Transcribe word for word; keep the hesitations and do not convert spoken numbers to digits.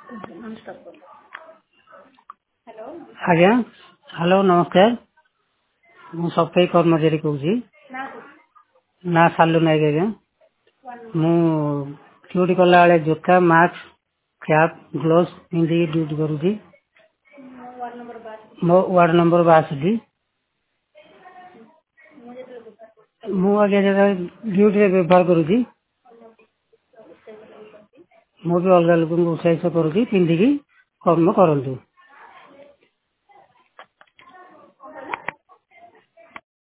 ଆଜ୍ଞା ହ୍ୟାଲୋ ନମସ୍କାର। ମୁଁ ସଫେଇ କର୍ମଚାରୀ କହୁଛି। ନା ସାଲୁ ନାୟକ ଆଜ୍ଞା। ମୁଁ ଡ୍ୟୁଟି କଲା ବେଳେ ଜୋତା ମାସ୍କ କ୍ୟାପ୍ ଗ୍ଲୋଭ୍ସ ପିନ୍ଧିକି ଡ୍ୟୁଟି କରୁଛି। ମୋ ୱାର୍ଡ ନମ୍ବର ବାଷଠି। ମୁଁ ଆଜ୍ଞା ଯେତେବେଳେ ଡ୍ୟୁଟିରେ ବ୍ୟବହାର କରୁଛି ମୁଁ ବି ଅଲଗା ଲୋକଙ୍କୁ ଉତ୍ସାହିତ କରୁଛି ପିନ୍ଧିକି କର୍ମ କରନ୍ତୁ।